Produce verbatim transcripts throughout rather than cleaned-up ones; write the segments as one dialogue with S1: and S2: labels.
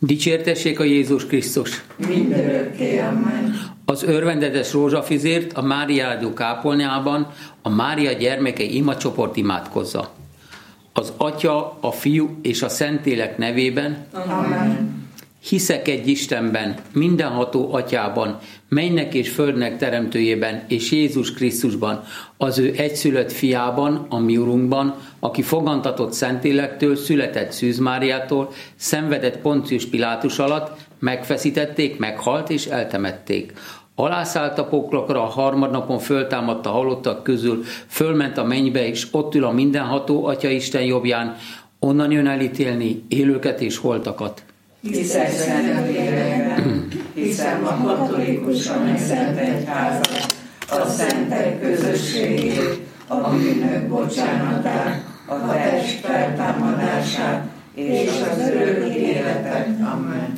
S1: Dicsértessék a Jézus Krisztus!
S2: Mindörökké, amen.
S1: Az örvendetes rózsafizért a Máriágyú kápolnában a Mária gyermeke imacsoport imádkozza. Az Atya, a Fiú és a Szentlélek nevében.
S2: Amen.
S1: Hiszek egy Istenben, mindenható Atyában, mennynek és földnek teremtőjében, és Jézus Krisztusban, az ő egyszülött fiában, a mi Urunkban, aki fogantatott Szentlélektől, született Szűz Máriától, szenvedett Poncius Pilátus alatt, megfeszítették, meghalt és eltemették. Alászállt a poklokra, a harmadnapon föltámadt a halottak közül, fölment a mennybe, és ott ül a mindenható Atya Isten jobbján, onnan jön elítélni élőket és holtakat.
S2: Hiszek Szentlélekben, hiszem a katolikusan szent egyházat, a szentek közösségét, a bűnök bocsánatát, a test feltámadását és az örök életet. Amen.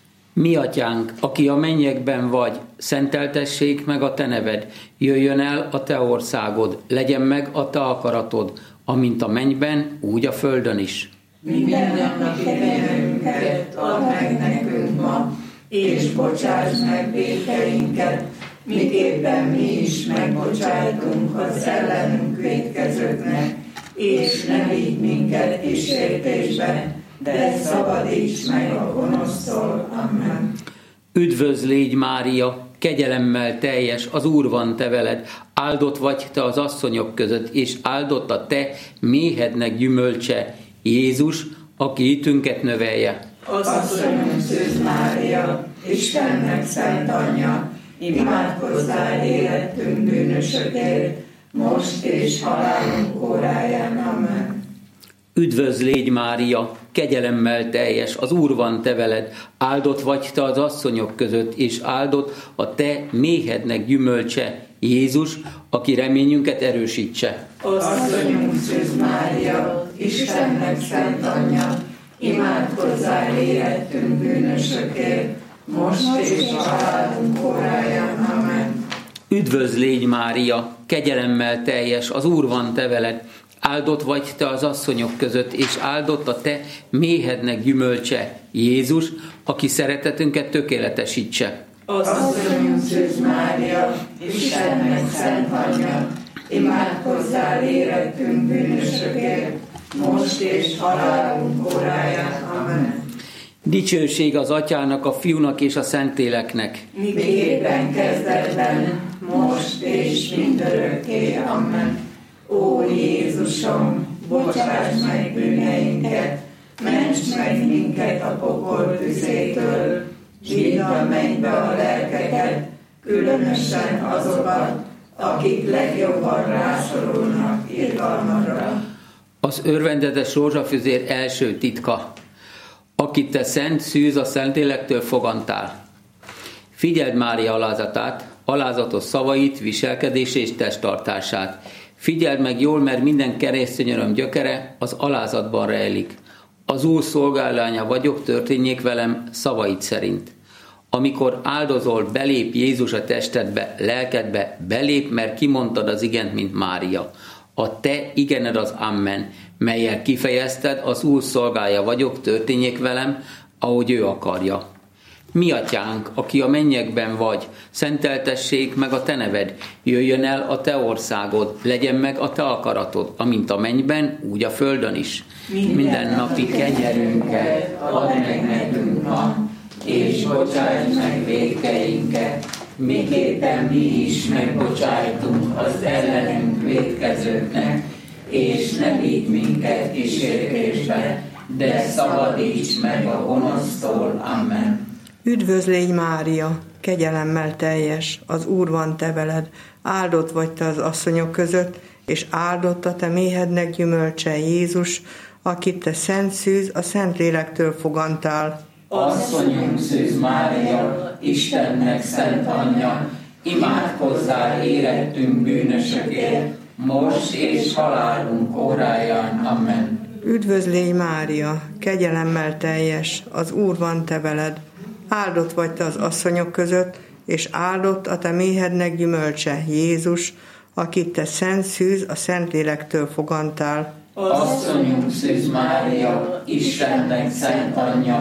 S1: Mi Atyánk, aki a mennyekben vagy, szenteltessék meg a te neved, jöjjön el a te országod, legyen meg a te akaratod, amint a mennyben, úgy a földön is.
S2: Mindennapi kenyerünket add meg nekünk ma, és bocsáss meg vétkeinket, miképpen mi is megbocsájtunk az ellenünk vétkezőknek, és ne vigy minket kísértésbe, de szabadíts meg a gonosztól. Amen.
S1: Üdvözl légy, Mária, kegyelemmel teljes, az Úr van te veled, áldott vagy te az asszonyok között, és áldott a te méhednek gyümölcse, Jézus, aki hitünket növelje.
S2: Asszonyom Szűz Mária, Istennek szent anyja, imádkozzál érettünk bűnösökért, most és halálunk óráján. Amen.
S1: Üdvözl légy, Mária, kegyelemmel teljes, az Úr van te veled, áldott vagy te az asszonyok között, és áldott a te méhednek gyümölcse, Jézus, aki reményünket erősítse.
S2: Asszonyunk Szűz Mária, Istennek szent anyja, imádkozzál érettünk bűnösökért, most és halálunk óráján. Amen.
S1: Üdvözl légy, Mária, kegyelemmel teljes, az Úr van te veled, áldott vagy te az asszonyok között, és áldott a te méhednek gyümölcse, Jézus, aki szeretetünket tökéletesítse.
S2: Asszonyunk Szűz Mária, Istennek szent anyja, imádkozzál érettünk bűnösökért, most és halálunk óráján. Amen.
S1: Dicsőség az Atyának, a Fiúnak és a Szentléleknek.
S2: Miképpen kezdetben, most és mindörökké. Amen. Ó Jézusom, bocsáss meg bűneinket, ments meg minket a pokol tüzétől, vidd a mennybe a lelkeket, különösen azokat, akik legjobban rászorulnak irgalmadra.
S1: Az örvendetes rózsafüzér első titka, akit te szent szűz a Szentlélektől fogantál. Figyeld Mária alázatát, alázatos szavait, viselkedését és testtartását. Figyeld meg jól, mert minden keresztény öröm gyökere az alázatban rejlik. Az Úr szolgálánya vagyok, történjék velem szavait szerint. Amikor áldozol, belép Jézus a testedbe, lelkedbe, belép, mert kimondtad az igent, mint Mária. A te igened az amen, mellyel kifejezted, az Úr szolgája vagyok, történjék velem, ahogy ő akarja. Mi Atyánk, aki a mennyekben vagy, szenteltessék meg a te neved, jöjjön el a te országod, legyen meg a te akaratod, amint a mennyben, úgy a földön is. Minden napi kenyerünket add meg nekünk ma, és bocsáss meg vétkeinket, miképpen mi is megbocsájtunk az ellenünk vétkezőknek, és ne vigy minket kísértésbe, de szabadíts meg a gonosztól. Amen.
S3: Üdvözl légy, Mária, kegyelemmel teljes, az Úr van te veled, áldott vagy te az asszonyok között, és áldott a te méhednek gyümölcse, Jézus, akit te szent szűz a Szentlélektől fogantál.
S2: Asszonyunk Szűz Mária, Istennek szent anyja, imádkozzál érettünk bűnösökért, most és halálunk óráján. Amen.
S3: Üdvözl légy, Mária, kegyelemmel teljes, az Úr van te veled, áldott vagy te az asszonyok között, és áldott a te méhednek gyümölcse, Jézus, akit te szent szűz a Szentlélektől fogantál.
S2: Asszonyunk Szűz Mária, Istennek szent anyja,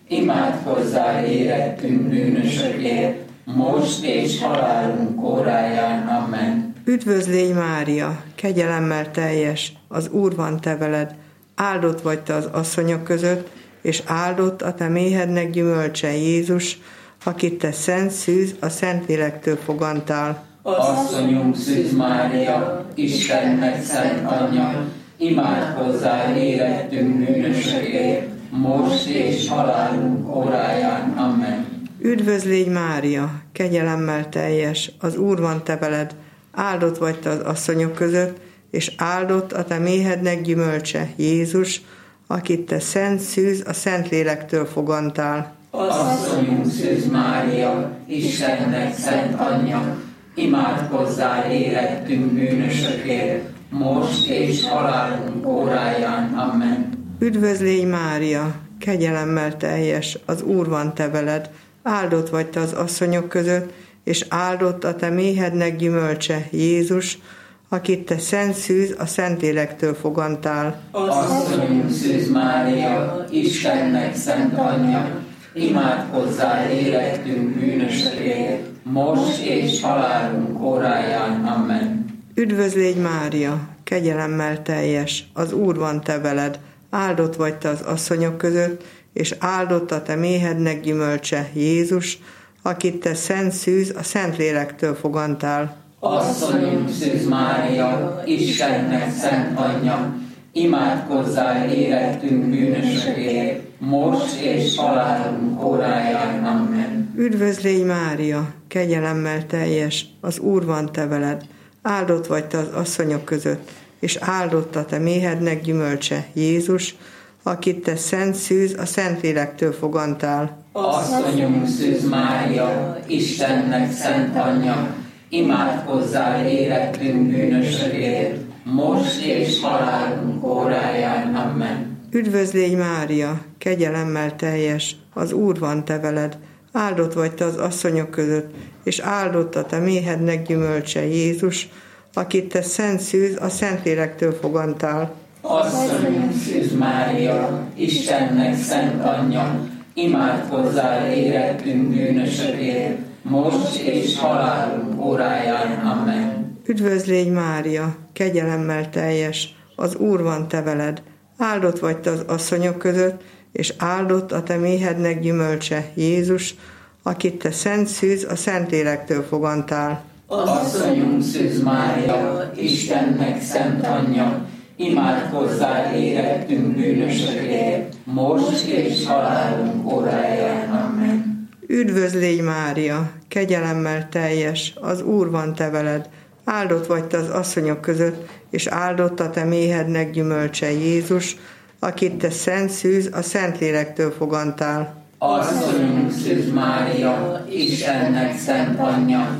S2: imádkozzál érettünk bűnösökért, most és halálunk óráján. Amen.
S3: Üdvözlégy Mária, kegyelemmel teljes, az Úr van te veled, áldott vagy te az asszonyok között, és áldott a te méhednek gyümölcse Jézus, akit te szent szűz a Szentlélektől fogantál.
S2: Asszonyunk Szűz Mária, Istennek szent anyja, imádkozzál érettünk bűnösökért, most és halálunk óráján. Amen.
S3: Üdvözlégy Mária, kegyelemmel teljes, az Úr van te veled, áldott vagy te az asszonyok között, és áldott a te méhednek gyümölcse Jézus, akit te szent szűz a Szentlélektől fogantál.
S2: Asszonyunk Szűz Mária, Istennek szent anyja, imádkozzál érettünk bűnösökért, most és halálunk óráján. Amen.
S3: Üdvözlégy Mária, kegyelemmel teljes, az Úr van te veled, áldott vagy te az asszonyok között, és áldott a te méhednek gyümölcse Jézus, akit te szent szűz a Szentlélektől fogantál.
S2: Asszonyunk Szűz Mária, Istennek szent anyja, imádkozzál érettünk bűnösökért, most és halálunk óráján. Amen.
S3: Üdvözlégy Mária, kegyelemmel teljes, az Úr van te veled, áldott vagy te az asszonyok között, és áldott a te méhednek gyümölcse Jézus, akit te szent szűz a Szentlélektől fogantál.
S2: Asszonyunk Szűz Mária, Istennek szent anyja, imádkozzál érettünk bűnösökért, most és halálunk óráján. Amen.
S3: Üdvözlégy Mária, kegyelemmel teljes, az Úr van te veled, áldott vagy te az asszonyok között, és áldott a te méhednek gyümölcse Jézus, akit te szent szűz a Szentlélektől fogantál.
S2: Asszonyunk Szűz Mária, Istennek szent anyja, imádkozzál érettünk bűnösökért, most és halálunk óráján. Amen.
S3: Üdvözlégy Mária, kegyelemmel teljes, az Úr van te veled, áldott vagy te az asszonyok között, és áldott a te méhednek gyümölcse Jézus, akit te szent szűz a Szentlélektől fogantál.
S2: Asszonyunk Szűz Mária, Istennek szent anyja, imádkozzál érettünk bűnösökért, most és halálunk óráján. Amen.
S3: Üdvözlégy Mária, kegyelemmel teljes, az Úr van te veled, áldott vagy te az asszonyok között, és áldott a te méhednek gyümölcse Jézus, akit te szent szűz a Szentlélektől fogantál.
S2: Asszonyunk Szűz Mária, Istennek szent anyja, imádkozzál érettünk bűnösökért, most és halálunk óráján. Amen.
S3: Üdvözlégy Mária, kegyelemmel teljes, az Úr van te veled, áldott vagy te az asszonyok között, és áldott a te méhednek gyümölcse Jézus, akit te szent szűz a Szentlélektől fogantál.
S2: Asszonyunk Szűz Mária, Istennek szent anyja,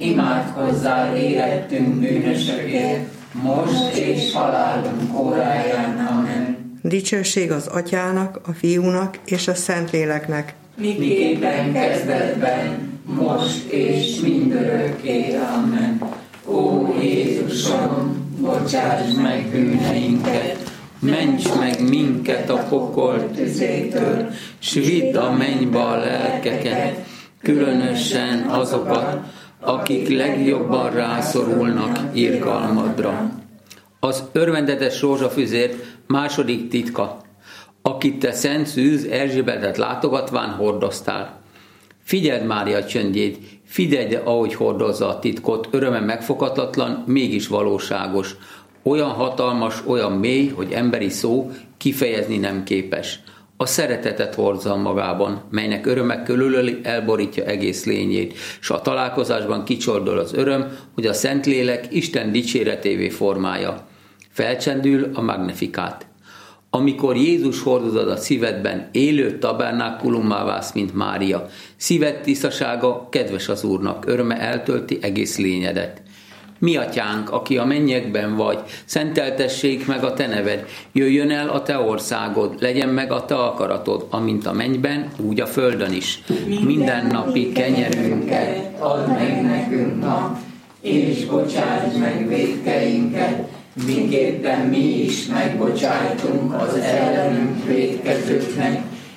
S2: imádkozzál érettünk bűnösökért, most és halálunk óráján. Amen.
S3: Dicsőség az Atyának, a Fiúnak és a Szentléleknek,
S2: miképpen kezdetben, most és mindörökké. Amen. Ó Jézusom, bocsáss meg bűneinket,
S1: ments meg minket a pokol tüzétől, s vidd a mennybe a lelkeket, különösen azokat, akik legjobban rászorulnak irgalmadra. Az örvendetes rózsafüzér második titka, akit te szent szűz Erzsébetet látogatván hordoztál. Figyeld Mária csöndjét, figyeld, ahogy hordozza a titkot, öröme megfoghatatlan, mégis valóságos. Olyan hatalmas, olyan mély, hogy emberi szó kifejezni nem képes. A szeretetet hordza magában, melynek öröme körülöli, elborítja egész lényét, s a találkozásban kicsordol az öröm, hogy a Szentlélek Isten dicséretévé formája. Felcsendül a Magnifikát. Amikor Jézus hordozod a szívedben, élő tabernákulummá válsz, mint Mária. Szíved tisztasága kedves az Úrnak, öröme eltölti egész lényedet. Mi atyánk, aki a mennyekben vagy, szenteltessék meg a te neved, jöjjön el a te országod, legyen meg a te akaratod, amint a mennyben, úgy a földön is. Minden napi kenyerünket
S2: add meg nekünk ma, és bocsáss meg vétkeinket, miképpen mi is megbocsájtunk az ellenünk vétkezőknek,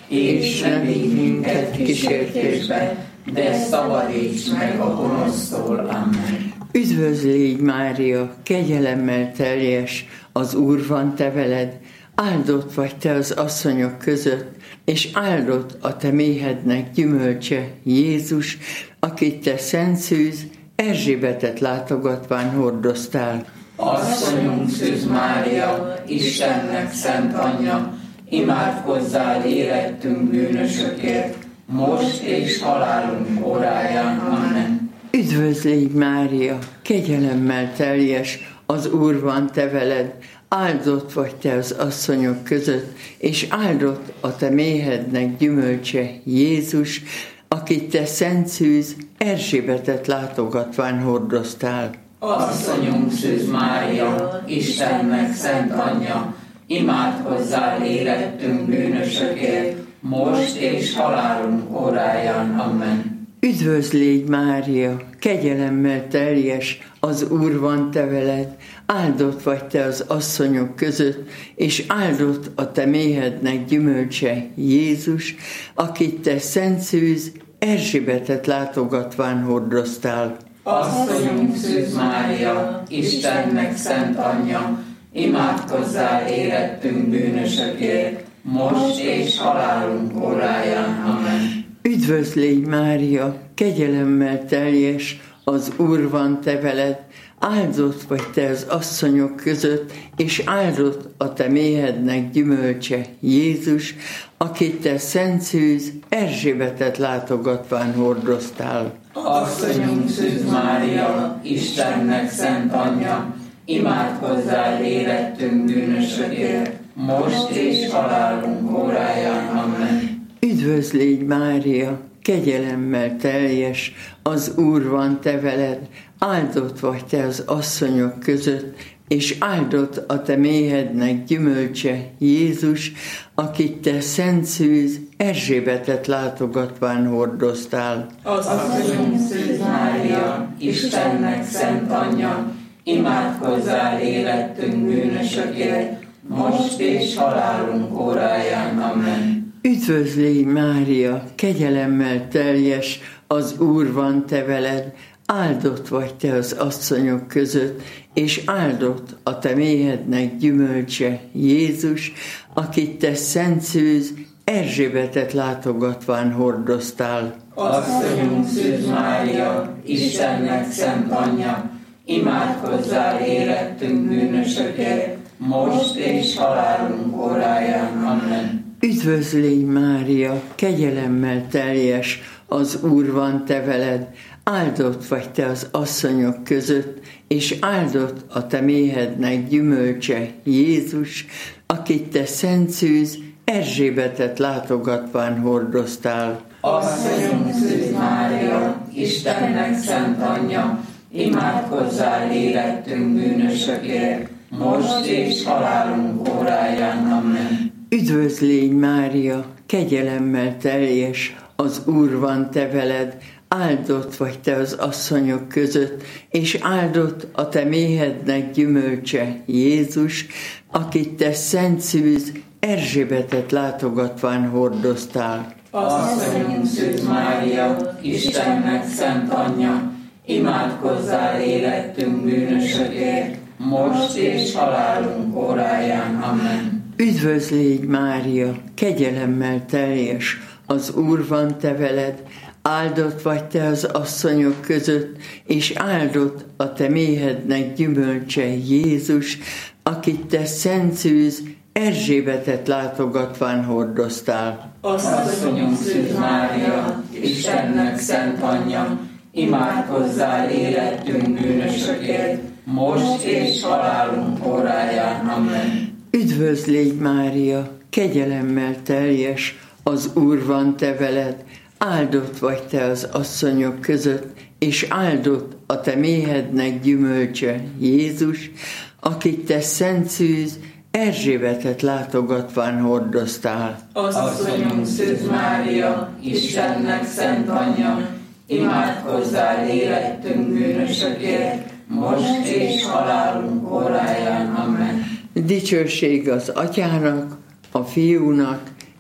S2: és ne vigy minket kísértésbe, de szabadíts meg a gonosztól. Amen.
S4: Üdvözl légy, Mária, kegyelemmel teljes, az Úr van te veled, áldott vagy te az asszonyok között, és áldott a te méhednek gyümölcse, Jézus, akit te szent szűz, Erzsébetet látogatván hordoztál.
S2: Asszonyunk Szűz Mária, Istennek szent anyja, imádkozzál érettünk bűnösökért, most és halálunk óráján. Amen.
S4: Üdvözl légy, Mária, kegyelemmel teljes, az Úr van te veled, áldott vagy te az asszonyok között, és áldott a te méhednek gyümölcse, Jézus, akit te szent szűz, Erzsébetet látogatván hordoztál.
S2: Asszonyunk Szűz Mária, Istennek szent anyja, imádkozzál érettünk bűnösökért, most és halálunk óráján. Amen.
S4: Üdvözl légy, Mária, kegyelemmel teljes, az Úr van te veled, áldott vagy te az asszonyok között, és áldott a te méhednek gyümölcse, Jézus, akit te szent szűz, Erzsébetet látogatván hordoztál.
S2: Asszonyunk Szűz Mária, Istennek szent anyja, imádkozzál érettünk bűnösökért, most és halálunk óráján. Amen.
S4: Üdvözl légy, Mária, kegyelemmel teljes, az Úr van te veled, áldott vagy te az asszonyok között, és áldott a te méhednek gyümölcse, Jézus, akit te szent szűz, Erzsébetet látogatván hordoztál.
S2: Asszonyunk Szűz Mária, Istennek szent anyja, imádkozzál érettünk bűnösökért, most és halálunk óráján. Amen.
S4: Üdvözl légy, Mária, kegyelemmel teljes, az Úr van te veled, áldott vagy te az asszonyok között, és áldott a te méhednek gyümölcse, Jézus, akit te szent szűz, Erzsébetet látogatván hordoztál.
S2: Asszonyunk Szűz Mária, Istennek szent anyja, imádkozzál érettünk bűnösökért, most és halálunk óráján. Amen.
S4: Üdvözl légy, Mária, kegyelemmel teljes, az Úr van te veled, áldott vagy te az asszonyok között, és áldott a te méhednek gyümölcse, Jézus, akit te szent szűz, Erzsébetet látogatván hordoztál.
S2: Asszonyunk Szűz Mária, Istennek szent anyja, imádkozzál érettünk bűnösökért, most és halálunk óráján. Amen.
S4: Üdvözl légy, Mária, kegyelemmel teljes, az Úr van te veled, áldott vagy te az asszonyok között, és áldott a te méhednek gyümölcse, Jézus, akit te szent szűz, Erzsébetet látogatván hordoztál.
S2: Asszonyunk Szűz Mária, Istennek szent anyja, imádkozzál érettünk bűnösökért, most és halálunk óráján. Amen.
S4: Üdvözl légy, Mária, kegyelemmel teljes, az Úr van te veled, áldott vagy te az asszonyok között, és áldott a te méhednek gyümölcse, Jézus, akit te szent szűz, Erzsébetet látogatván hordoztál.
S2: Asszonyunk Szűz Mária, Istennek szent anyja, imádkozzál érettünk bűnösökért, most és halálunk óráján. Amen.
S4: Üdvözl légy, Mária, kegyelemmel teljes, az Úr van te veled, áldott vagy te az asszonyok között, és áldott a te méhednek gyümölcse, Jézus, akit te szent szűz, Erzsébetet látogatván hordoztál.
S2: Asszonyunk Szűz Mária, Istennek szent anyja, imádkozzál érettünk bűnösökért, most és halálunk óráján. Amen.
S4: Üdvözl légy, Mária, kegyelemmel teljes, az Úr van te veled, áldott vagy te az asszonyok között, és áldott a te méhednek gyümölcse, Jézus, akit te szent szűz, Erzsébetet látogatván hordoztál.
S2: Asszonyunk Szűz Mária, Istennek szent anyja, imádkozzál érettünk bűnösökért, most és halálunk óráján. Amen.
S4: Dicsőség az Atyának, a Fiúnak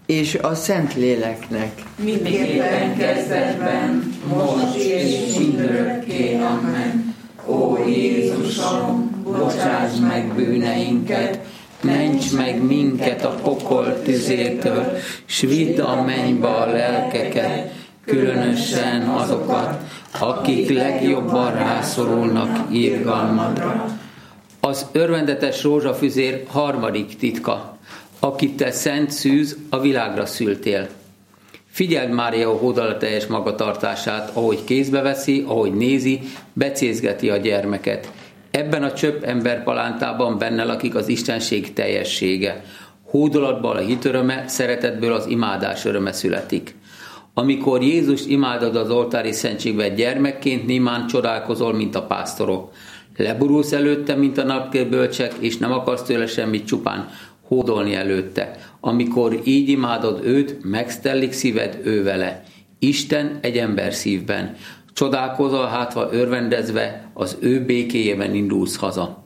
S4: és a Szentléleknek.
S2: Miképpen kezdetben, most és mindörökké. Amen. Ó Jézusom, bocsáss meg bűneinket,
S1: ments meg minket a pokol tüzétől, s vidd a mennybe a lelkeket, különösen azokat, akik legjobban rászorulnak irgalmadra. Az örvendetes rózsafüzér harmadik titka, akit te szent szűz, a világra szültél. Figyeld Mária hódalateljes magatartását, ahogy kézbe veszi, ahogy nézi, becézgeti a gyermeket. Ebben a csöpp emberpalántában benne lakik az istenség teljessége. Hódolatból a hit öröme, szeretetből az imádás öröme születik. Amikor Jézus imádod az oltári szentségben gyermekként, némán csodálkozol, mint a pásztorok. Leburulsz előtte, mint a napkélbölcsek, és nem akarsz tőle semmit, csupán hódolni előtte. Amikor így imádod őt, megsztellik szíved ő vele. Isten egy ember szívben. Csodálkozol hátva örvendezve, az ő békéjében indulsz haza.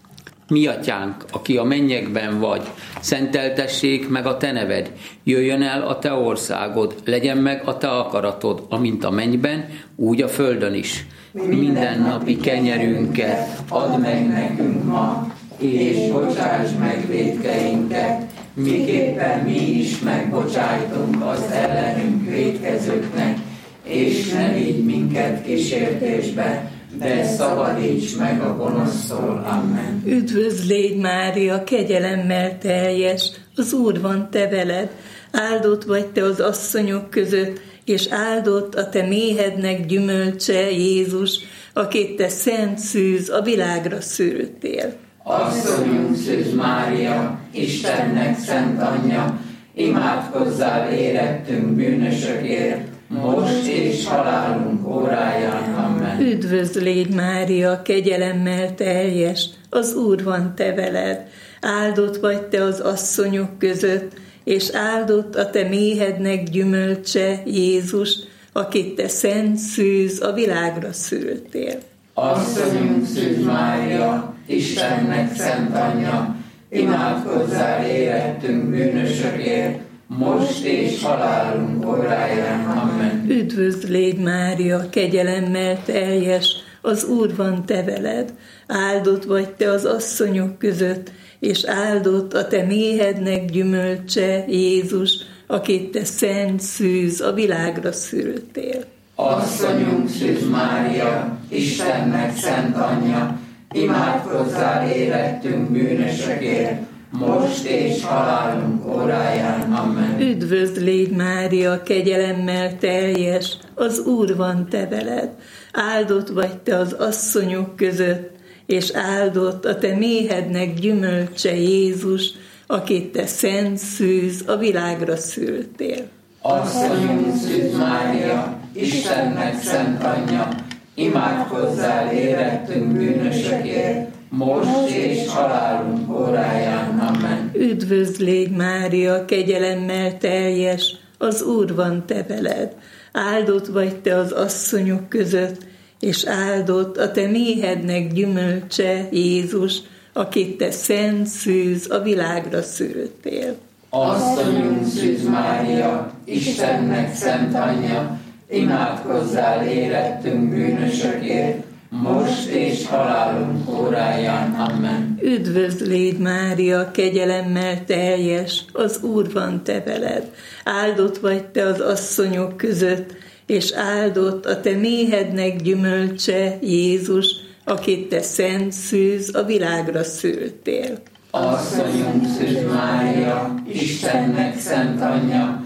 S1: Mi atyánk, aki a mennyekben vagy, szenteltessék meg a te neved, jöjjön el a te országod, legyen meg a te akaratod, amint a mennyben, úgy a földön is. Minden napi kenyerünket
S2: add meg nekünk ma, és bocsáss meg vétkeinket, miképpen mi is megbocsájtunk az ellenünk vétkezőknek, és ne vigy minket kísértésbe, de szabadíts meg a gonosztól. Amen.
S5: Üdvözl légy, Mária, kegyelemmel teljes, az Úr van te veled, áldott vagy te az asszonyok között, és áldott a te méhednek gyümölcse, Jézus, akit te szent szűz, a világra szültél.
S2: Asszonyunk Szűz Mária, Istennek szent anyja, imádkozzál érettünk bűnösökért, most és halálunk óráján. Amen.
S5: Üdvözl légy, Mária, kegyelemmel teljes, az Úr van te veled, áldott vagy te az asszonyok között, és áldott a te méhednek gyümölcse, Jézus, akit te szent szűz, a világra szültél.
S2: Asszonyunk Szűz Mária, Istennek szent anyja, imádkozzál érettünk bűnösökért, most és halálunk óráján. Amen.
S5: Üdvözl légy, Mária, kegyelemmel teljes, az Úr van te veled, áldott vagy te az asszonyok között, és áldott a te méhednek gyümölcse, Jézus, akit te szent szűz, a világra szültél.
S2: Asszonyunk Szűz Mária, Istennek szent anyja, imádkozzál érettünk bűnösökért, most és halálunk óráján. Amen.
S5: Üdvözl légy, Mária, kegyelemmel teljes, az Úr van te veled, áldott vagy te az asszonyok között, és áldott a te méhednek gyümölcse, Jézus, akit te szent szűz, a világra szültél.
S2: Asszonyunk Szűz Mária, Istennek szent anyja, imádkozzál érettünk bűnösökért, most és halálunk óráján. Amen.
S5: Üdvözl légy, Mária, kegyelemmel teljes, az Úr van te veled, áldott vagy te az asszonyok között, és áldott a te méhednek gyümölcse, Jézus, akit te szent szűz, a világra szültél.
S2: Asszonyunk Szűz Mária, Istennek szent anyja, imádkozzál érettünk bűnösökért, most és halálunk óráján. Amen.
S5: Üdvözl légy, Mária, kegyelemmel teljes, az Úr van te veled, áldott vagy te az asszonyok között, és áldott a te méhednek gyümölcse, Jézus, akit te szent szűz, a világra szültél.
S2: Asszonyunk Szűz Mária, Istennek szent anyja,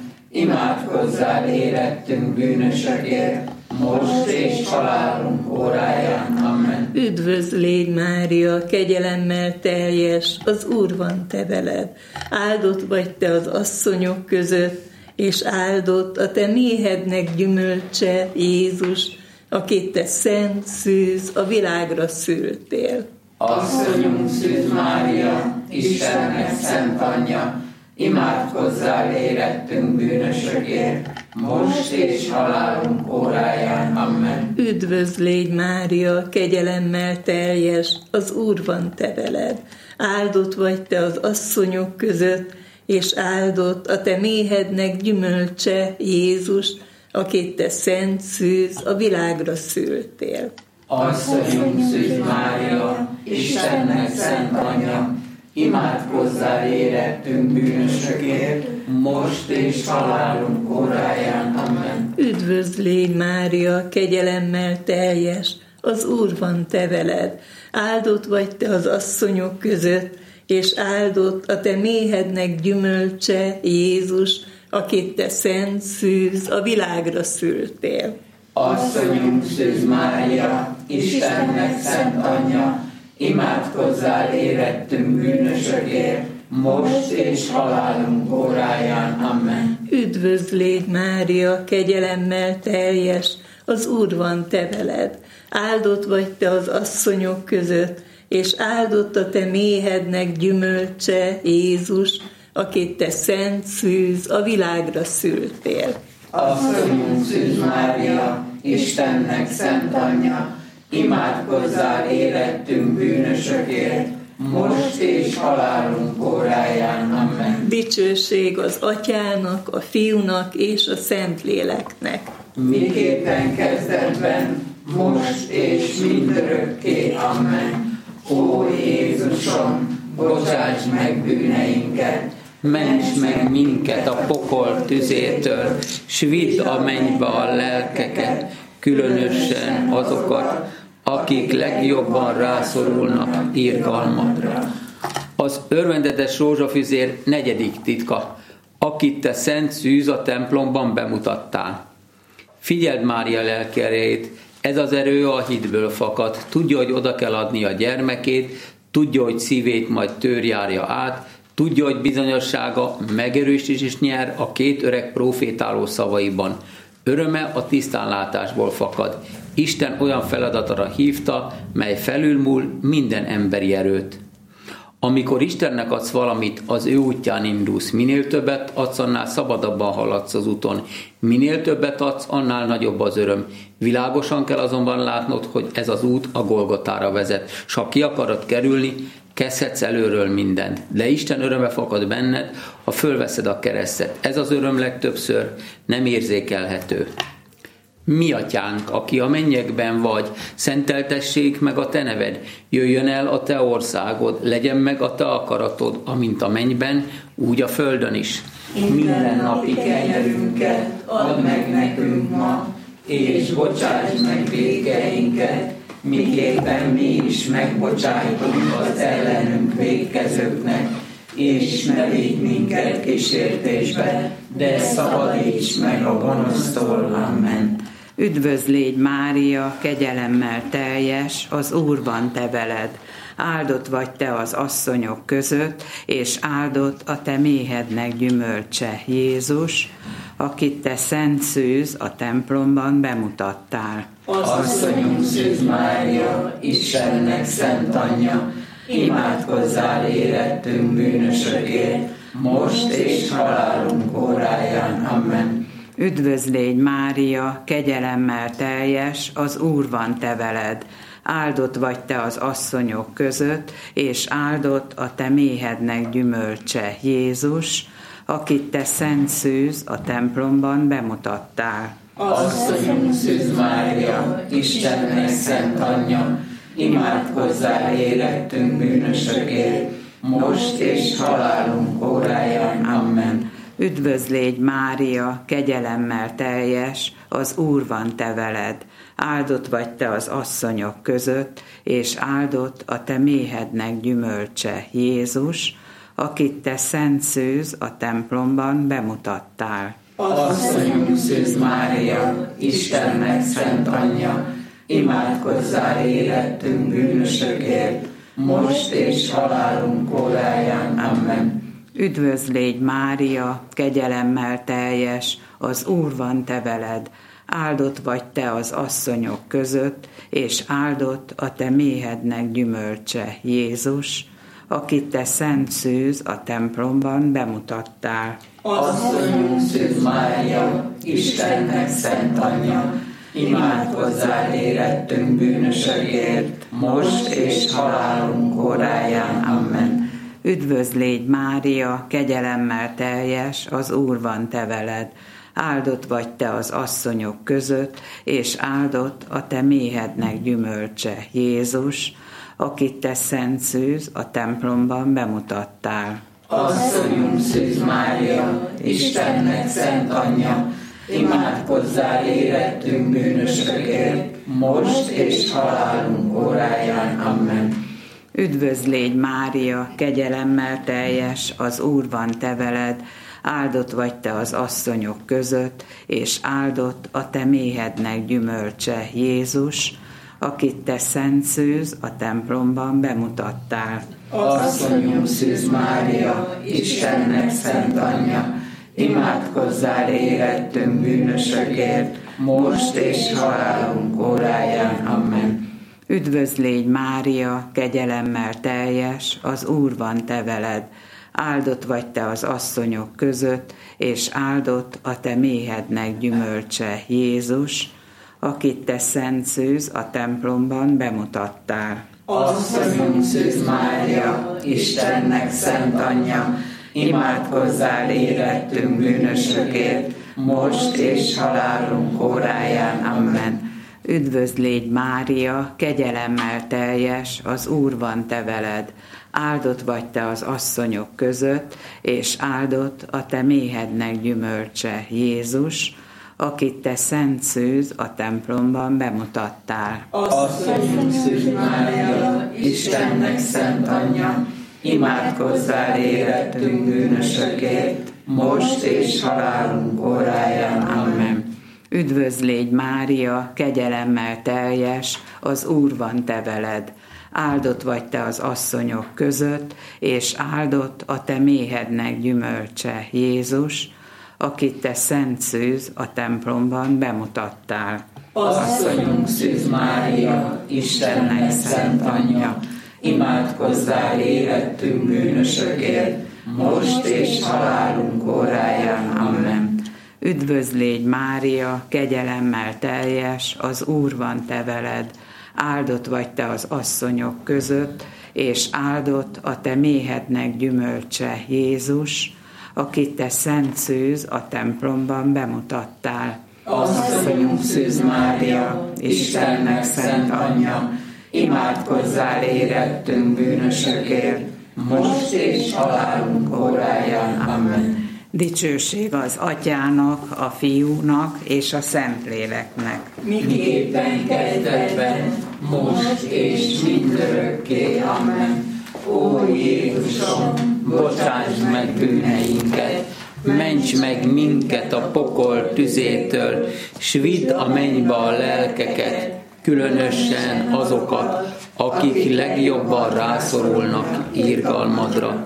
S2: imádkozzál érettünk bűnösökért, most és halálunk óráján. Amen.
S5: Üdvözl légy, Mária, kegyelemmel teljes, az Úr van te veled, áldott vagy te az asszonyok között, és áldott a te méhednek gyümölcse, Jézus, akit te szent szűz, a világra szültél.
S2: Asszonyunk Szűz Mária, Istennek szent anyja, imádkozzál érettünk bűnösökért, most és halálunk óráján. Amen.
S5: Üdvözl légy, Mária, kegyelemmel teljes, az Úr van te veled, áldott vagy te az asszonyok között, és áldott a te méhednek gyümölcse, Jézus, akit te szent szűz a világra szültél.
S2: Asszonyunk Szűz Mária, Istennek szent anyja, imádkozzál érettünk bűnösökért, most és halálunk óráján. Amen.
S5: Üdvözlégy Mária, kegyelemmel teljes, az Úr van te veled, áldott vagy te az asszonyok között, és áldott a te méhednek gyümölcse, Jézus, akit te szent szűz a világra szültél.
S2: Asszonyunk Szűz Mária, Istennek szent anyja, imádkozzál érettünk bűnösökért, most és halálunk óráján. Amen.
S5: Üdvözlégy Mária, kegyelemmel teljes, az Úr van te veled, áldott vagy te az asszonyok között, és áldott a te méhednek gyümölcse, Jézus, akit te szent szűz a világra szültél.
S2: Asszonyunk Szűz Mária, Istennek szent anyja, imádkozzál érettünk bűnösökért, most és halálunk óráján. Amen.
S5: Dicsőség az Atyának, a Fiúnak és a Szentléleknek.
S2: Miképpen kezdetben, most és mindörökké. Amen. Ó Jézusom, bocsáss meg bűneinket,
S1: Ments meg minket a pokol tüzétől, s vidd a mennybe a lelkeket, különösen azokat, akik legjobban rászorulnak irgalmadra. Az örvendetes rózsafüzér negyedik titka, akit te szent szűz a templomban bemutattál. Figyeld Mária lelki erejét, ez az erő a hitből fakad, tudja, hogy oda kell adni a gyermekét, tudja, hogy szívét majd tőr járja át, tudja, hogy bizonyossága megerősítés is nyer a két öreg prófétáló szavaiban. Öröme a tisztánlátásból fakad. Isten olyan feladatra hívta, mely felülmúl minden emberi erőt. Amikor Istennek adsz valamit, az ő útján indulsz. Minél többet adsz, annál szabadabban haladsz az úton. Minél többet adsz, annál nagyobb az öröm. Világosan kell azonban látnod, hogy ez az út a Golgotára vezet. S ha ki akarod kerülni, kezdhetsz előről mindent. De Isten öröme fakad benned, ha fölveszed a keresztet. Ez az öröm legtöbbször nem érzékelhető. Mi atyánk, aki a mennyekben vagy, szenteltessék meg a te neved, jöjjön el a te országod, legyen meg a te akaratod, amint a mennyben, úgy a földön is.
S2: Minden napi kenyerünket add meg nekünk ma, és bocsáss meg vétkeinket, miképpen mi is megbocsájtunk az ellenünk vétkezőknek, és ne vigy minket kísértésbe, de szabadíts meg a gonosztól. Amen.
S6: Üdvözlégy Mária, kegyelemmel teljes, az Úr van te veled. Áldott vagy te az asszonyok között, és áldott a te méhednek gyümölcse, Jézus, akit te szent szűz a templomban bemutattál.
S2: Asszonyunk Szűz Mária, Istennek szent anyja, imádkozzál érettünk bűnösökért, most és halálunk óráján. Amen.
S6: Üdvözlégy Mária, kegyelemmel teljes, az Úr van te veled. Áldott vagy te az asszonyok között, és áldott a te méhednek gyümölcse, Jézus, akit te szent szűz a templomban bemutattál.
S2: Asszonyunk Szűz Mária, Istennek szent anyja, imádkozzál érettünk bűnösökért, most és halálunk óráján. Amen.
S6: Üdvözlégy Mária, kegyelemmel teljes, az Úr van te veled. Áldott vagy te az asszonyok között, és áldott a te méhednek gyümölcse, Jézus, akit te szent szűz a templomban bemutattál.
S2: Asszonyunk Szűz Mária, Istennek szent anyja, imádkozzál érettünk bűnösökért, most és halálunk óráján. Amen.
S6: Üdvözlégy Mária, kegyelemmel teljes, az Úr van te veled. Áldott vagy te az asszonyok között, és áldott a te méhednek gyümölcse, Jézus, akit te szent szűz a templomban bemutattál.
S2: Asszonyunk Szűz Mária, Istennek szent anyja, imádkozzál érettünk bűnösökért, most és halálunk óráján. Amen.
S6: Üdvözl légy Mária, kegyelemmel teljes, az Úr van te veled. Áldott vagy te az asszonyok között, és áldott a te méhednek gyümölcse, Jézus, akit te szent szűz a templomban bemutattál.
S2: Asszonyunk Szűz Mária, Istennek szent anyja, imádkozzál érettünk bűnösökért, most és halálunk óráján. Amen.
S6: Üdvözl légy Mária, kegyelemmel teljes, az Úr van te veled, áldott vagy te az asszonyok között, és áldott a te méhednek gyümölcse, Jézus, akit te szent szűz a templomban bemutattál.
S2: Asszonyunk Szűz Mária, Istennek szent anyja, imádkozzál érettünk bűnösökért, most és halálunk óráján. Amen.
S6: Üdvözl légy Mária, kegyelemmel teljes, az Úr van te veled, áldott vagy te az asszonyok között, és áldott a te méhednek gyümölcse, Jézus, akit te szent szűz a templomban bemutattál.
S2: Asszonyunk Szűz Mária, Istennek szent anyja, imádkozzál érettünk bűnösökért, most és halálunk óráján. Amen.
S6: Üdvözl légy Mária, kegyelemmel teljes, az Úr van te veled, áldott vagy te az asszonyok között, és áldott a te méhednek gyümölcse, Jézus, akit te szent szűz a templomban bemutattál.
S2: Asszonyunk Szűz Mária, Istennek szent anyja, imádkozzál érettünk bűnösökért, most és halálunk óráján. Amen.
S6: Üdvözl légy Mária, kegyelemmel teljes, az Úr van te veled, áldott vagy te az asszonyok között, és áldott a te méhednek gyümölcse, Jézus, akit te szent szűz a templomban bemutattál.
S2: Asszonyunk Szűz Mária, Istennek szent anyja, imádkozzál érettünk bűnösökért, most és halálunk óráján. Amen.
S6: Üdvözl légy Mária, kegyelemmel teljes, az Úr van te veled, áldott vagy te az asszonyok között, és áldott a te méhednek gyümölcse, Jézus, akit te szent szűz a templomban bemutattál.
S2: Asszonyunk Szűz Mária, Istennek szent anyja, imádkozzál érettünk bűnösökért, most és halálunk óráján. Amen.
S6: Dicsőség az Atyának, a Fiúnak és a Szentléleknek.
S2: Miképpen kezdetben, most és mindörökké. Amen. Ó Jézusom,
S1: Bocsáss meg bűneinket, ments meg minket a pokol tüzétől, s vidd a mennybe a lelkeket, különösen azokat, akik legjobban rászorulnak irgalmadra.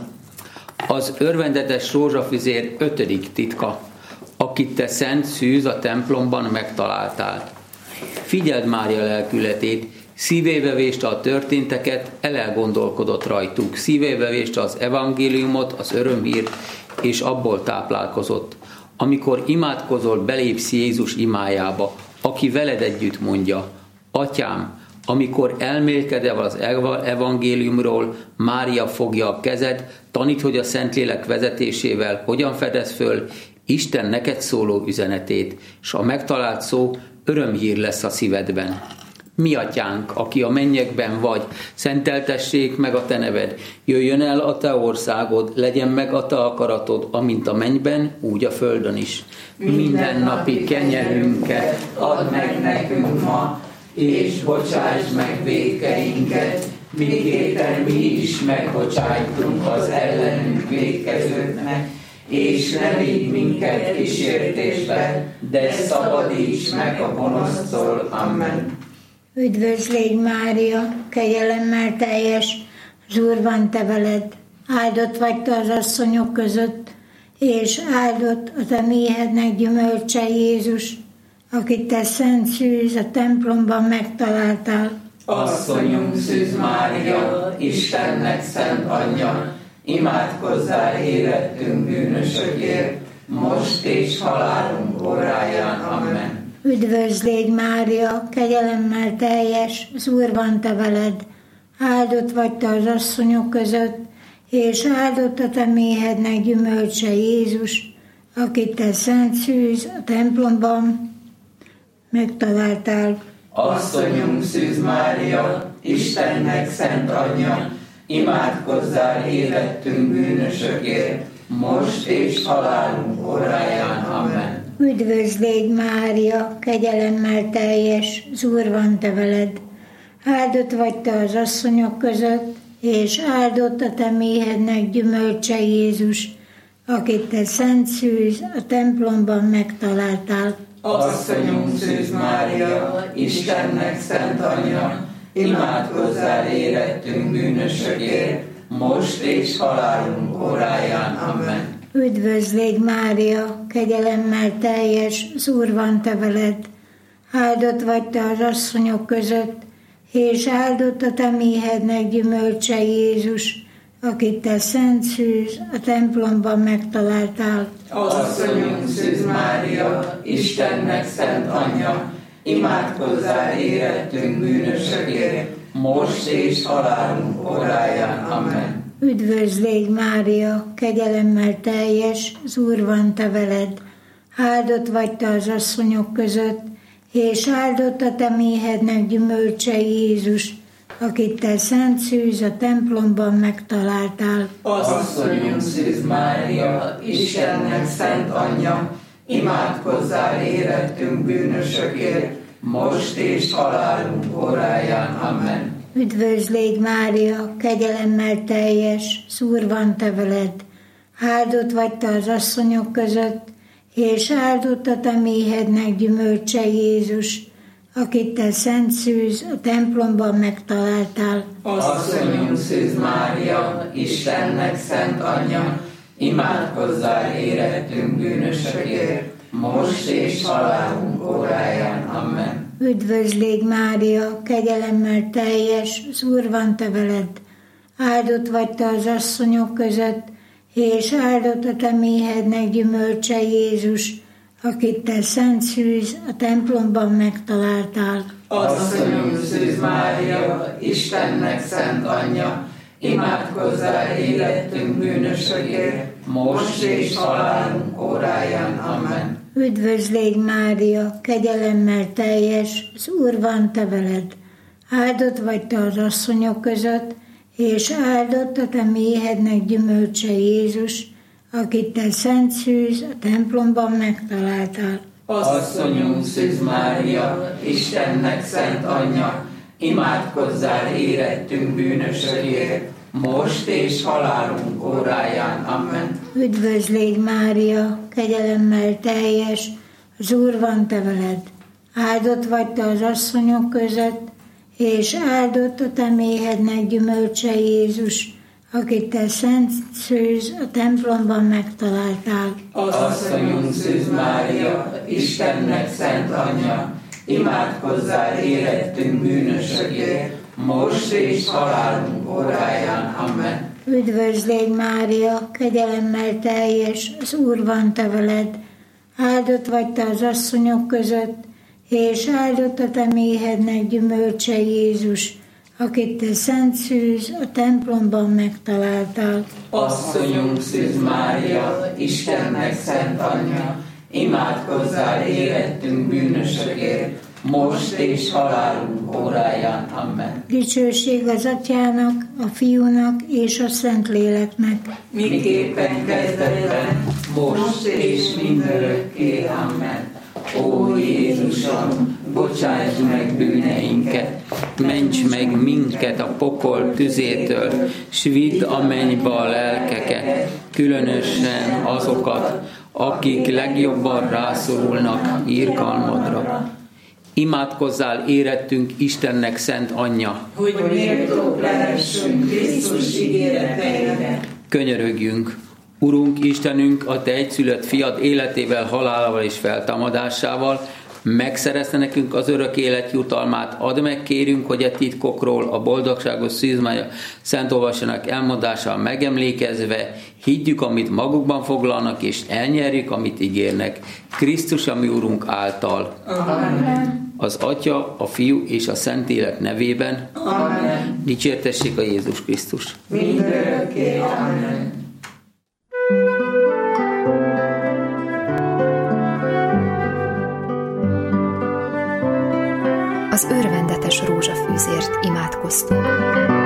S1: Az örvendetes rózsafüzér ötödik titka, akit te szent szűz a templomban megtaláltál. Figyeld Mária lelkületét, szívébe véste a történteket, elelgondolkodott rajtuk, szívébe véste az evangéliumot, az örömhírt, és abból táplálkozott. Amikor imádkozol, belépsz Jézus imájába, aki veled együtt mondja: Atyám, amikor elmélkedel az evangéliumról, Mária fogja a kezed, tanít, hogy a Szentlélek vezetésével hogyan fedez föl Isten neked szóló üzenetét, s a megtalált szó örömhír lesz a szívedben. Mi atyánk, aki a mennyekben vagy, szenteltessék meg a te neved, jöjjön el a te országod, legyen meg a te akaratod, amint a mennyben, úgy a földön is.
S2: Minden napi kenyerünket add meg nekünk ma, és bocsáss meg vétkeinket, miképpen mi is megbocsájtunk az ellenünk vétkezőknek, és ne vigy minket kísértésbe, de szabadíts meg a gonosztól. Amen.
S7: Üdvözl légy Mária, kegyelemmel teljes, az Úr van te veled, áldott vagy te az asszonyok között, és áldott a te méhednek gyümölcse, Jézus, akit te szent szűz a templomban megtaláltál.
S2: Asszonyunk Szűz Mária, Istennek szent anyja, imádkozzál érettünk bűnösökért, most és halálunk óráján. Amen.
S7: Üdvözl légy Mária, kegyelemmel teljes, az Úr van te veled, áldott vagy te az asszonyok között, és áldott a te méhednek gyümölcse Jézus, akit te szent szűz a templomban megtaláltál.
S2: Asszonyunk Szűz Mária, Istennek szent anyja, imádkozzál érettünk bűnösökért, most és halálunk óráján. Amen.
S7: Üdvözl légy Mária, kegyelemmel teljes, az Úr van te veled. Áldott vagy te az asszonyok között, és áldott a te méhednek gyümölcse Jézus, akit te szent szűz a templomban megtaláltál.
S2: Asszonyunk Szűz Mária, Istennek szent anyja, imádkozzál érettünk bűnösökért, most és halálunk óráján. Amen.
S7: Üdvözl légy Mária, kegyelemmel teljes, az Úr van te veled. Áldott vagy te az asszonyok között, és áldott a te méhednek gyümölcse Jézus, akit te szent szűz a templomban megtaláltál.
S2: Asszonyunk Szűz Mária, Istennek szent anyja, imádkozzál érettünk bűnösökért, most és halálunk óráján. Amen.
S7: Üdvözl légy Mária, kegyelemmel teljes, az Úr van te veled. Áldott vagy te az asszonyok között, és áldott a te méhednek gyümölcse Jézus, akit te szent szűz a templomban megtaláltál.
S2: Asszonyunk Szűz Mária, Istennek szent anyja, imádkozzál érettünk bűnösökért, most és halálunk óráján. Amen.
S7: Üdvözl légy Mária, kegyelemmel teljes, az Úr van te veled. Áldott vagy te az asszonyok között, és áldott a te méhednek gyümölcse Jézus, akit te szent szűz a templomban megtaláltál.
S2: Asszonyunk Szűz Mária, Istennek szent anyja, imádkozzál érettünk bűnösökért, most és halálunk óráján. Amen.
S7: Üdvözl légy Mária, kegyelemmel teljes, az Úr van te veled. Áldott vagy te az asszonyok között, és áldott a te méhednek gyümölcse Jézus, akit te szent szűz a templomban megtaláltál.
S2: Asszonyunk Szűz Mária, Istennek szent anyja, imádkozzál érettünk bűnösökért, most és halálunk óráján. Amen.
S7: Üdvözl légy Mária, kegyelemmel teljes, az Úr van te veled. Áldott vagy te az asszonyok között, és áldott a te méhednek gyümölcse Jézus, akit te szent szűz a templomban megtaláltál.
S2: Asszonyunk Szűz Mária, Istennek szent anyja, imádkozzál érettünk bűnösökért, most és halálunk óráján. Amen.
S7: Üdvözl légy Mária, kegyelemmel teljes, az Úr van te veled. Áldott vagy te az asszonyok között, és áldott a te méhednek gyümölcse Jézus, akit te szent szűz a templomban megtaláltál.
S2: Asszonyunk Szűz Mária, Istennek szent anyja, imádkozzál érettünk bűnösökért, most és halálunk óráján. Amen.
S7: Üdvözl légy Mária, kegyelemmel teljes, az Úr van te veled. Áldott vagy te az asszonyok között, és áldott a te méhednek gyümölcse Jézus, akit te szent szűz a templomban megtaláltál.
S2: Asszonyunk Szűz Mária, Istennek szent anyja, imádkozzál érettünk bűnösökért, most és halálunk óráján. Amen.
S7: Dicsőség az Atyának, a Fiúnak és a Szentléleknek.
S2: Miképpen kezdetben, most és mindörökké. Amen. Ó Jézusom, bocsáss meg bűneinket,
S1: ments meg minket a pokol tüzétől, s vidd a mennybe a lelkeket, különösen azokat, akik legjobban rászorulnak irgalmadra. Imádkozzál érettünk Istennek szent anyja,
S2: hogy méltók lehessünk Krisztus ígéreteire.
S1: Könyörögjünk! Urunk Istenünk, a te egyszülött fiad életével, halálával és feltámadásával megszerezte nekünk az örök élet jutalmát. Add meg, kérünk, hogy e titkokról a boldogságos Szűz Mária szent olvasának elmondásával megemlékezve higgyük, amit magukban foglalnak, és elnyerjük, amit ígérnek. Krisztus, a mi Urunk által.
S7: Amen.
S1: Az Atya, a Fiú és a Szentlélek nevében.
S2: Amen.
S1: Dicsértessék a Jézus Krisztus.
S2: Mindörökké. örökké. Amen.
S8: Az örvendetes rózsafűzért imádkoztunk.